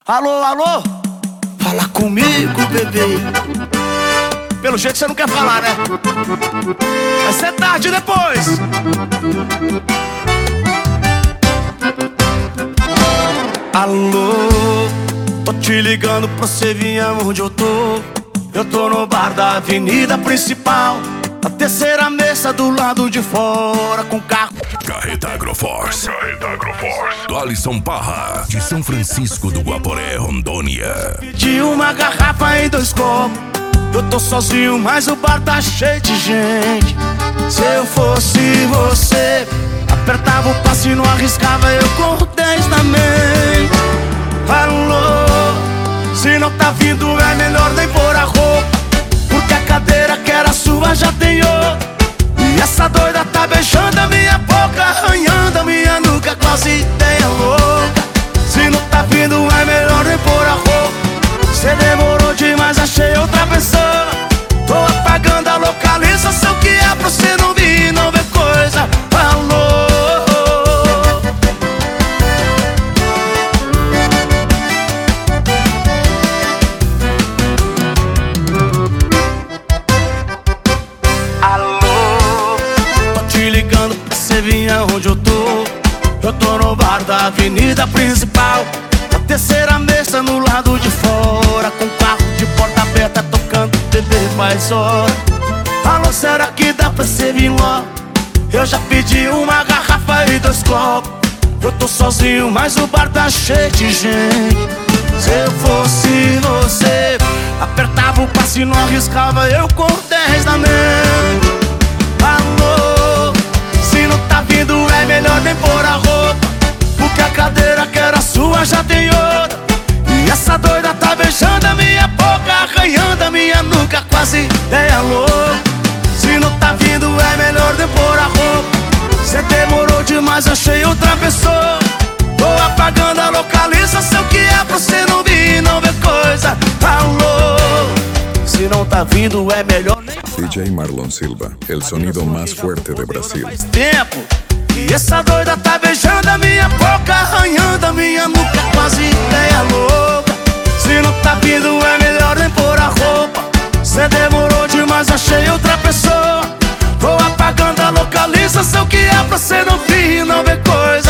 Alô, alô? Fala comigo, bebê. Pelo jeito você não quer falar, né? Vai ser tarde depois. Alô, tô te ligando pra você vir aonde eu tô. Eu tô no bar da avenida principal, a terceira mesa do lado de fora, com carro. Carreta Agroforce. Do Alisson Parra, de São Francisco do Guaporé, Rondônia. Pedi uma garrafa em 2 copos. Eu tô sozinho, mas o bar tá cheio de gente. Se eu fosse você, apertava o passe e não arriscava, eu corro 10 também. Alô, se não tá vindo é melhor nem pôr a roupa, porque a cadeira que era sua já tem outra. E essa doida tá beijando a minha boca, arranhando a minha nuca, quase ideia louca. Se não tá vindo é melhor nem pôr a roupa. Cê demorou demais, achei outra pessoa. Tô apagando a localização que é pra você não vir e não ver coisa. Alô. Você vinha onde eu tô. Eu tô no bar da avenida principal, a terceira mesa no lado de fora, com carro de porta aberta tocando TV faz hora. Alô, será que dá pra você vir logo? Eu já pedi uma garrafa e 2 copos. Eu tô sozinho, mas o bar tá cheio de gente. Se eu fosse você, apertava o passe e não arriscava, eu corro 10 na mente. Alô, se não tá vindo é melhor nem pôr a roupa, porque a cadeira que era sua já tem outra. E essa doida tá beijando a minha boca, arranhando a minha nuca, quase ideia louca. Se não tá vindo é melhor nem pôr a roupa. Cê demorou demais, achei outra pessoa. Tô apagando a localização que é pra você não vir e não ver coisa. Alô, se não tá vindo é melhor nem. DJ Marlon Silva, el sonido más fuerte de Brasil. Faz tempo. E essa doida tá beijando a minha boca, arranhando a minha nuca, quase ideia louca. Se não tá vindo é melhor nem pôr a roupa. Cê demorou demais, achei outra pessoa. Tô apagando a localização que é pra cê não vir e não ver coisa.